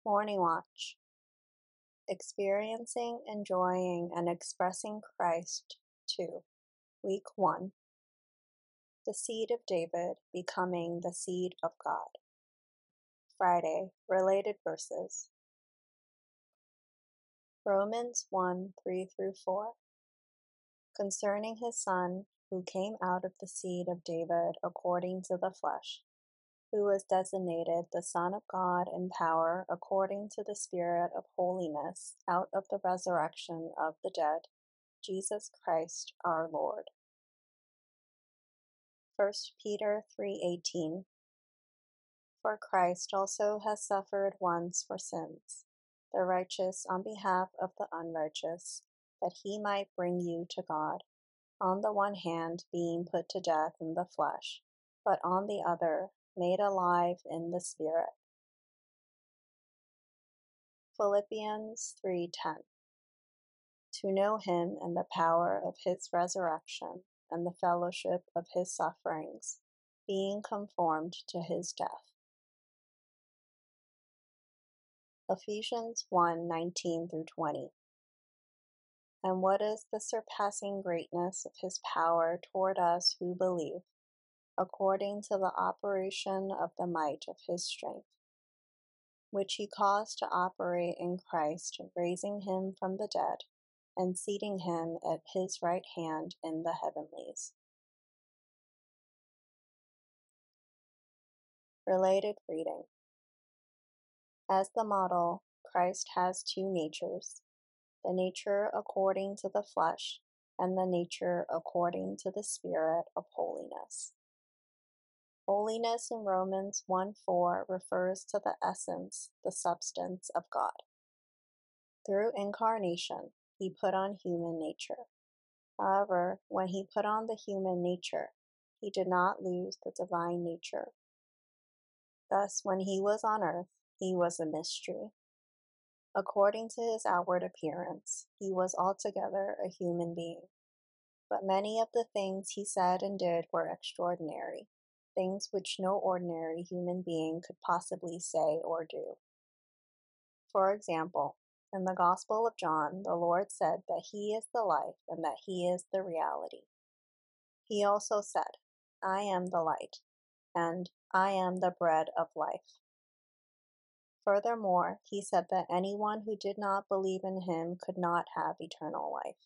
Morning Watch. Experiencing, Enjoying, and Expressing Christ 2. Week 1. The Seed of David Becoming the Seed of God. Friday. Related Verses. Romans 1:3-4. Concerning his Son, who came out of the seed of David according to the flesh, who was designated the Son of God in power according to the Spirit of holiness out of the resurrection of the dead, Jesus Christ our Lord. 1 Peter 3:18. For Christ also has suffered once for sins, the righteous on behalf of the unrighteous, that he might bring you to God, on the one hand being put to death in the flesh, but on the other made alive in the Spirit. Philippians 3:10. To know him and the power of his resurrection and the fellowship of his sufferings, being conformed to his death. Ephesians 1:19-20. And what is the surpassing greatness of his power toward us who believe, according to the operation of the might of his strength, which he caused to operate in Christ, raising him from the dead, and seating him at his right hand in the heavenlies. Related reading. As the model, Christ has two natures, the nature according to the flesh and the nature according to the Spirit of holiness. Holiness in Romans 1:4 refers to the essence, the substance of God. Through incarnation, he put on human nature. However, when he put on the human nature, he did not lose the divine nature. Thus, when he was on earth, he was a mystery. According to his outward appearance, he was altogether a human being. But many of the things he said and did were extraordinary, things which no ordinary human being could possibly say or do. For example, in the Gospel of John, the Lord said that he is the life and that he is the reality. He also said, I am the light, and I am the bread of life. Furthermore, he said that anyone who did not believe in him could not have eternal life.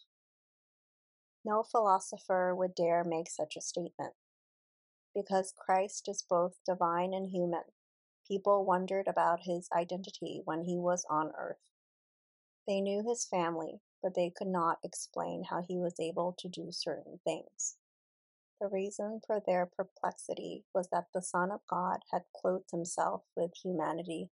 No philosopher would dare make such a statement. Because Christ is both divine and human, people wondered about his identity when he was on earth. They knew his family, but they could not explain how he was able to do certain things. The reason for their perplexity was that the Son of God had clothed himself with humanity.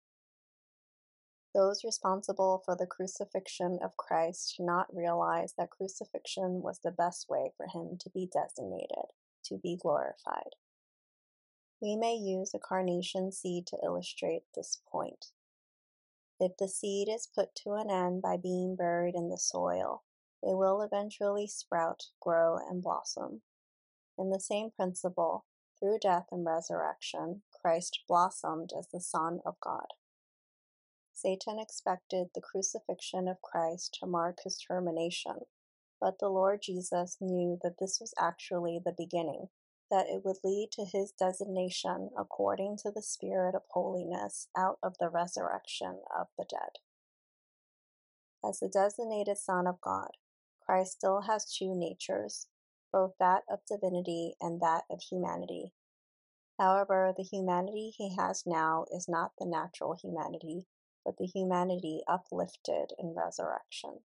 Those responsible for the crucifixion of Christ did not realize that crucifixion was the best way for him to be designated, to be glorified. We may use a carnation seed to illustrate this point. If the seed is put to an end by being buried in the soil, it will eventually sprout, grow, and blossom. In the same principle, through death and resurrection, Christ blossomed as the Son of God. Satan expected the crucifixion of Christ to mark his termination, but the Lord Jesus knew that this was actually the beginning, that it would lead to his designation according to the Spirit of holiness out of the resurrection of the dead. As the designated Son of God, Christ still has two natures, both that of divinity and that of humanity. However, the humanity he has now is not the natural humanity, but the humanity uplifted in resurrection.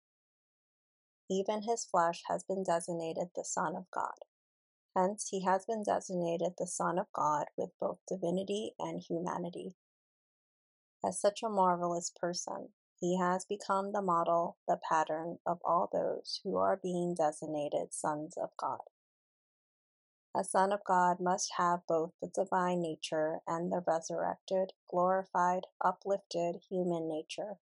Even his flesh has been designated the Son of God. Hence, he has been designated the Son of God with both divinity and humanity. As such a marvelous person, he has become the model, the pattern of all those who are being designated sons of God. A son of God must have both the divine nature and the resurrected, glorified, uplifted human nature.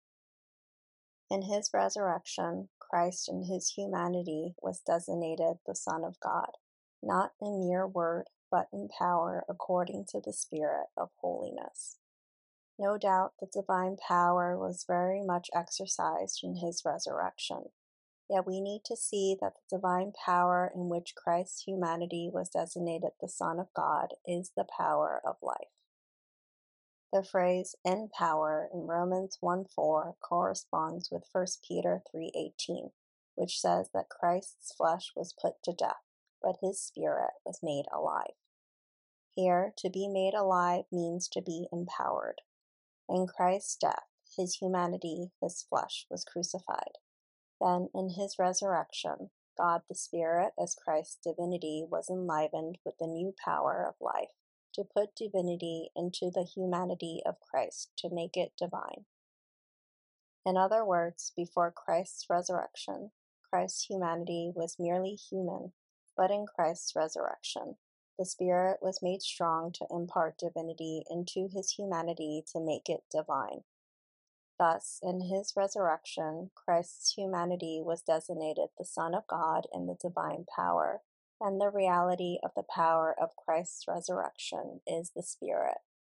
In his resurrection, Christ in his humanity was designated the Son of God, not in mere word, but in power according to the Spirit of holiness. No doubt the divine power was very much exercised in his resurrection. Yet we need to see that the divine power in which Christ's humanity was designated the Son of God is the power of life. The phrase "in power" in Romans 1:4 corresponds with 1 Peter 3:18, which says that Christ's flesh was put to death, but his spirit was made alive. Here, to be made alive means to be empowered. In Christ's death, his humanity, his flesh, was crucified. Then, in his resurrection, God the Spirit, as Christ's divinity, was enlivened with the new power of life to put divinity into the humanity of Christ to make it divine. In other words, before Christ's resurrection, Christ's humanity was merely human, but in Christ's resurrection, the Spirit was made strong to impart divinity into his humanity to make it divine. Thus, in his resurrection, Christ's humanity was designated the Son of God in the divine power, and the reality of the power of Christ's resurrection is the Spirit.